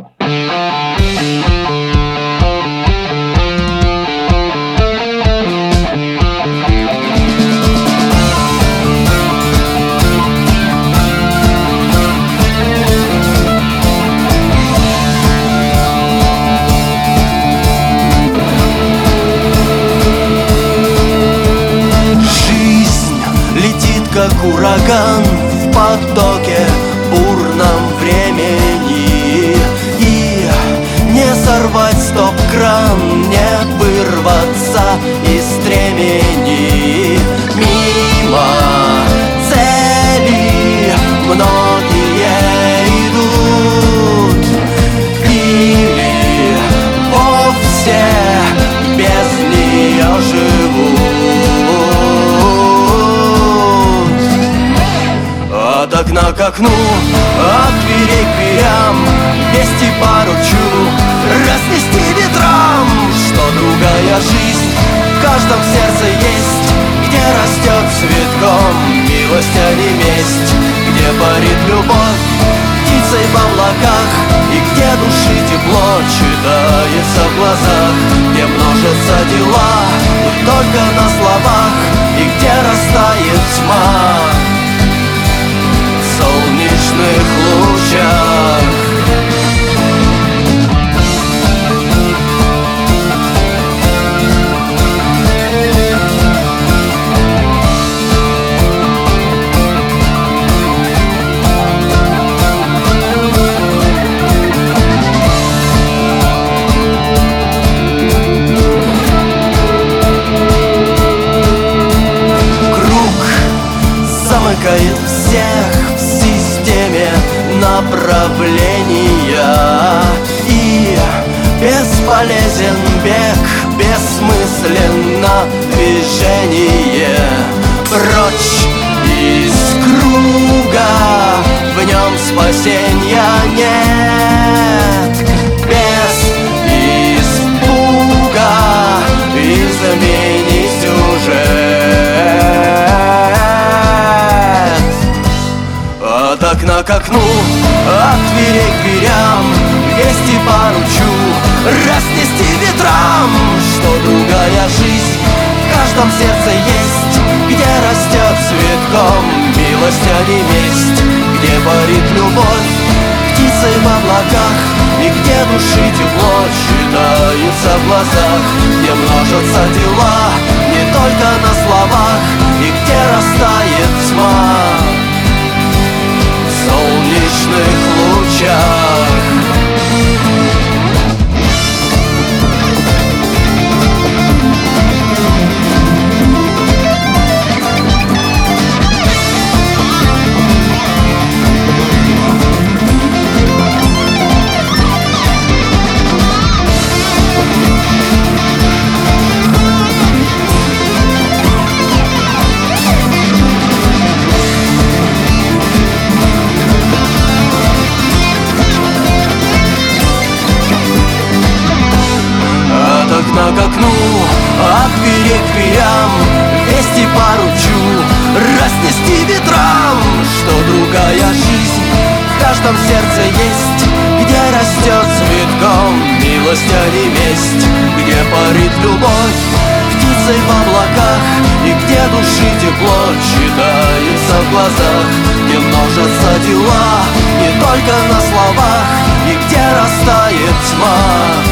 Как ураган в потоке бурном времени, и не сорвать стоп-кран, не вырваться из стремени. Мимо цели многие идут, или вовсе без нее живут. От окна к окну, от дверей к дверям, вести поручу, разнести ветрам, что другая жизнь в каждом сердце есть, где растет цветком милость, а не месть, где парит любовь птицей в облаках, и где души тепло читается в глазах, где множатся дела, но только на словах, и где растает тьма в солнечных лучах. Круг замыкает всех в системе направления, и бесполезен бег, бессмысленно движение. Прочь из круга, в нем спасения нет, без испуга измени сюжет. От окна к окну, от дверей к дверям, вести поручу, разнести ветрам, что другая жизнь в каждом сердце есть, где растет цветком милость, а не месть, где парит любовь птицей в облаках, и где души тепло читается в глазах, где множатся дела не только на словах, и где растает тьма в солнечных лучах. От окна к окну, от дверей к дверям, вести поручу, разнести ветрам, что другая жизнь в каждом сердце есть, где растет цветком милость, а не месть, где парит любовь птицей в облаках, и где души тепло читается в глазах, где множатся дела не только на словах, и где растает тьма